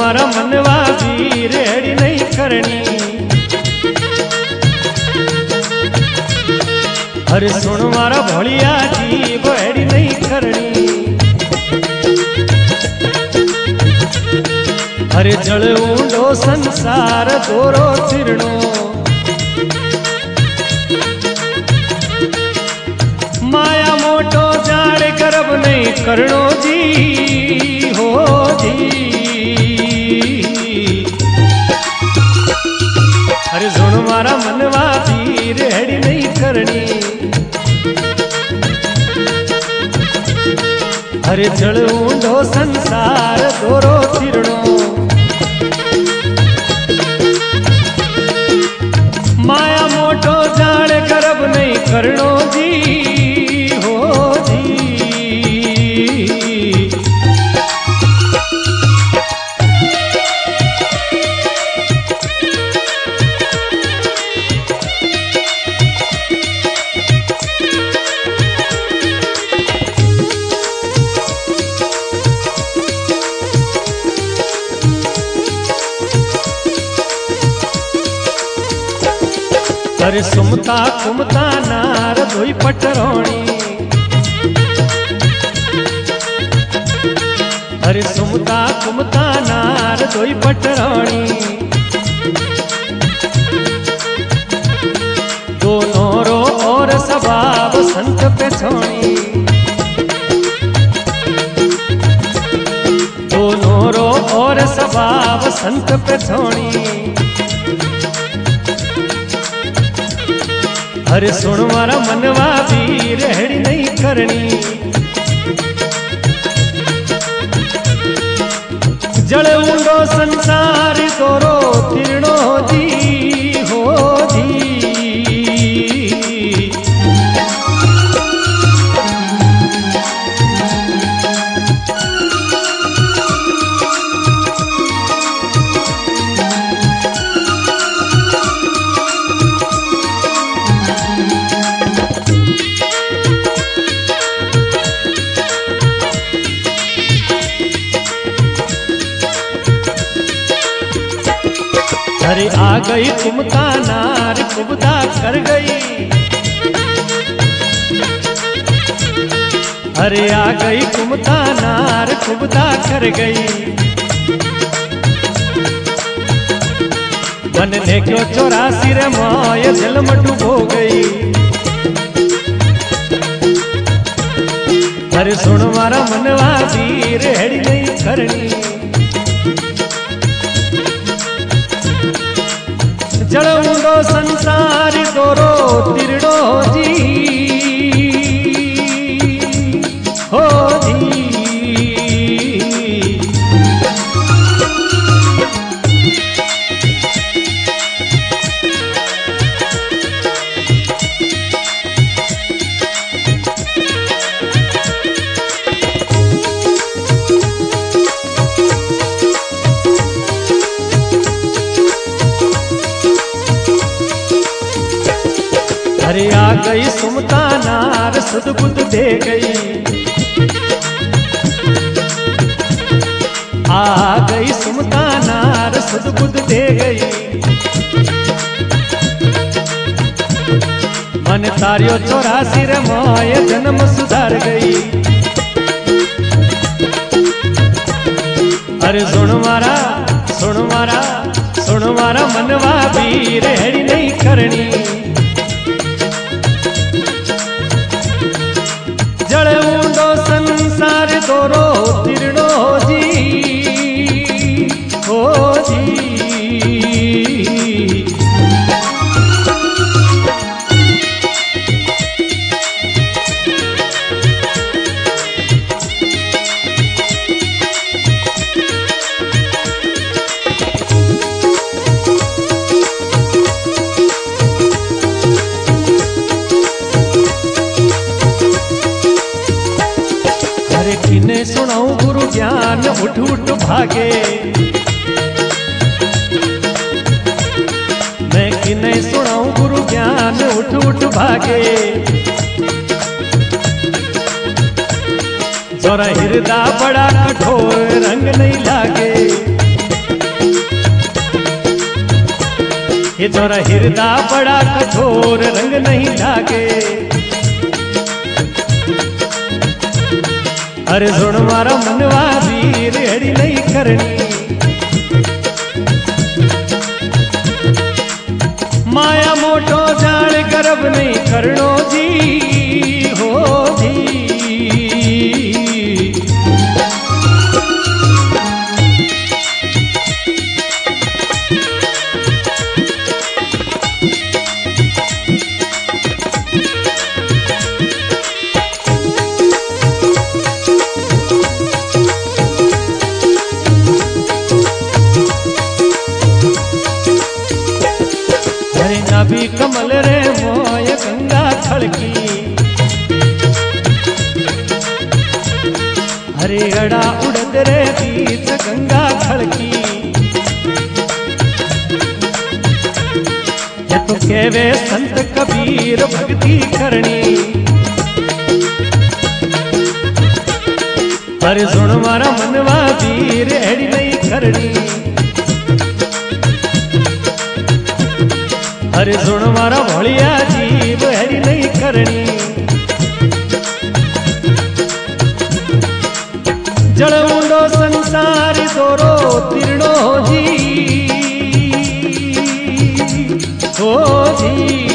मारा मनवा वीर हेड़ी नहीं करनी। अरे सुन मारा भोलिया जी वो हेड़ी नहीं करनी। अरे जल ऊंडो संसार दोरो तिरणो, माया मोटो जाड़ गर्भ नहीं करणो जी हो जी। अरे सुन मारा मनवा वीर हेड़ी नहीं करनी। अरे जल ऊंडो संसार दोरो तिरणो, माया मोटो जाड़ गर्भ नहीं करणो जी हो जी। अरे सुमता कुमता नार धोई पटरोणी। अरे सुमता कुमता नार धोई पटरोणी, दोनों रो और स्वभाव संत पे छोड़ी। दोनों रो और स्वभाव संत पे छोड़ी। अरे सुन मारा मनवा वीर हेड़ी नहीं करनी। जल ऊंडो संसार दोरो तिरणो जी हो जी। अरे आ गई कुमता नार कुबदा कर गई। अरे आ गई कुमता नार कुबदा कर गई। मन ने क्यों 84 रे माय जल में डूबो गई। अरे सुन मारा मनवा वीर हेड़ी नहीं करनी। जल ऊंडो संसार दोरो तिरणो जी हो जी। अरे आ गई सुमता नार सदबुद्ध दे गई। आ गई सुमता नार सदबुद्ध दे गई। मन तारियो 84 रे माय जन्म सुधार गई। अरे सुन मारा सुन मारा सुन मारा मनवा वीर हेड़ी नहीं करनी। जल ऊंडो संसार दोरो तिरणो जी हो जी। किने सुनाऊं गुरु ज्ञान उठ उठ भागे। मैं किने सुनाऊं गुरु ज्ञान उठ उठ भागे। जोरा हृदय बड़ा कठोर रंग नहीं लागे। ये तोरा हिरदा बड़ा कठोर रंग नहीं लागे। अरे सुन मारा मनवा वीर अड़ी नहीं करनी। माया मोटो जान गर्भ नहीं करनो जी हो जी। नबी कमल रे मोय गंगा खड़की। हरे अड़ा उड़द रे बीच गंगा खड़की। ये तो केवे संत कबीर भक्ति करनी। पर सुन मारा मनवा वीर एड़ी नहीं करनी। अरे सुन मारा भोलिया जीव हरी नहीं करनी। जड़ूंडो संसार दोरो तिरणो जी हो जी।